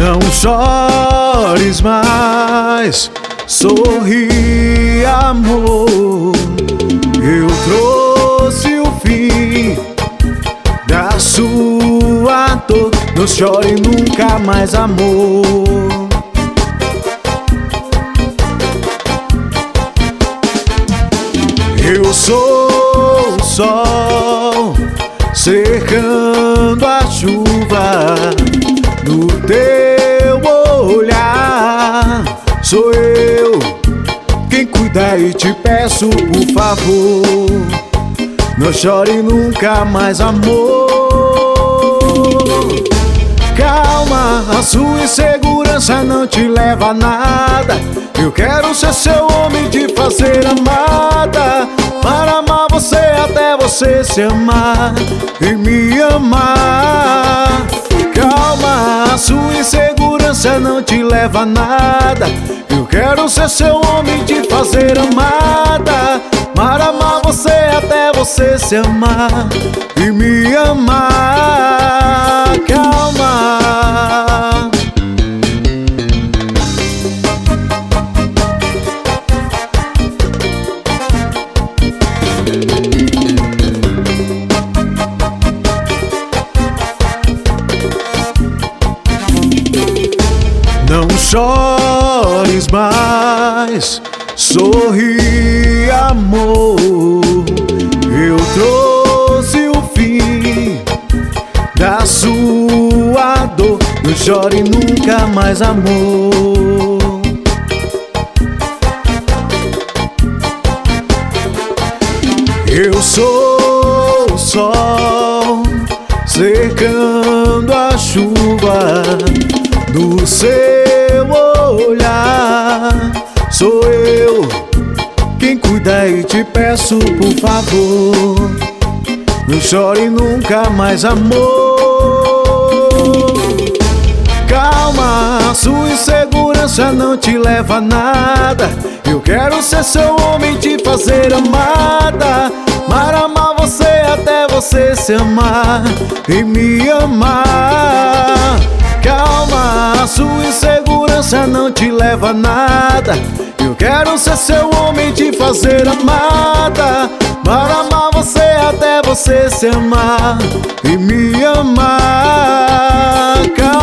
Não chores mais, sorri, amor. Eu trouxe o fim da sua dor. Não chore nunca mais, amor. Eu sou o sol cercando a chuva no teu olhar. Sou eu quem cuida e te peço, por favor, não chore nunca mais, amor. Calma, a sua insegurança não te leva a nada. Eu quero ser seu homem, de fazer amada, para amar você até você se amar e me amar. Calma, a sua insegurança não te leva a nada. Eu quero ser seu homem, de fazer amada, para amar você até você se amar e me amar. Calma. Não chores mais, sorri, amor. Eu trouxe o fim da sua dor. Não chore nunca mais, amor. Eu sou o sol cercando a chuva do seu olhar. Sou eu quem cuida e te peço, por favor, não chore nunca mais, amor. Calma, a sua insegurança não te leva a nada. Eu quero ser seu homem, te fazer amada, para amar você até você se amar e me amar. Calma, a sua insegurança não te leva a nada. Eu quero ser seu homem, te fazer amada, para amar você até você se amar e me amar. Calma.